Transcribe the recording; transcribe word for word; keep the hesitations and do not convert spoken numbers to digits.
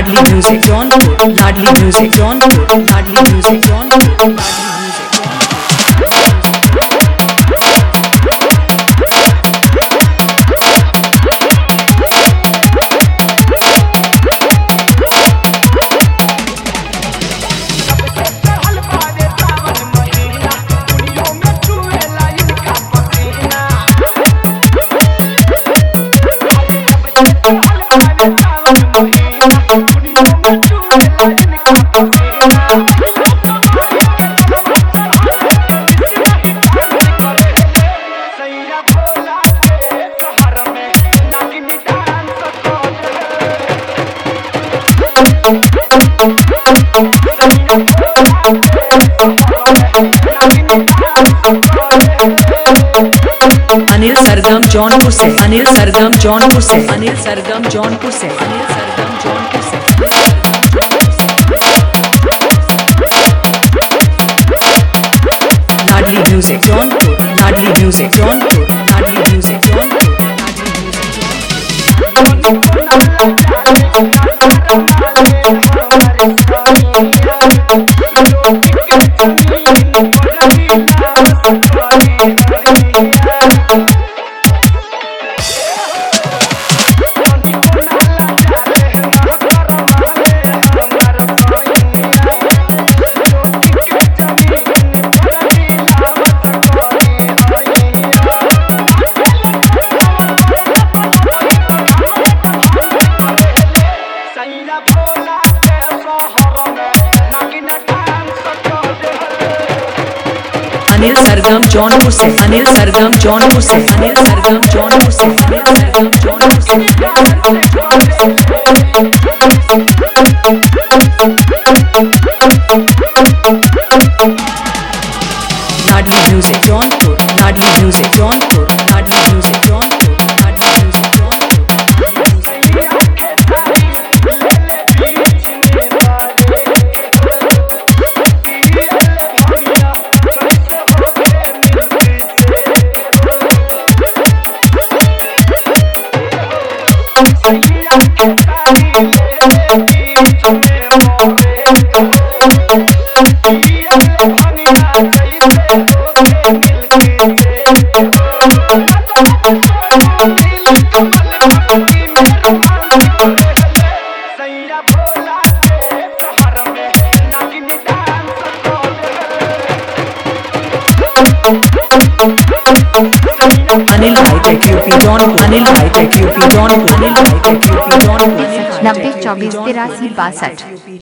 लाडली music Jaunpur, Ladli music Jaunpur, Ladli music Jaunpur, Ladli Anil Sargam Jaunpur से, अनिल सरगम जौनपुर से, अनिल सरगम जौनपुर से, अनिल सरगम जौनपुर से। Ladli music Jaunpur, Ladli music Jaunpur, Ladli music Jaunpur, Anil Sargam Jaunpur से, अनिल सरगम जौनपुर से, अनिल सरगम जौनपुर से, अनिल सरगम जौनपुर से। Ladli music Jaunpur, Ladli music Jaunpur, Ladli music Jaunpur, Ladli music Jaunpur. Anil hitech UP Jaunpur, Anil hitech UP Jaunpur, Anil hitech UP Jaunpur. नब्बे चौबीस तिरासी बासठ।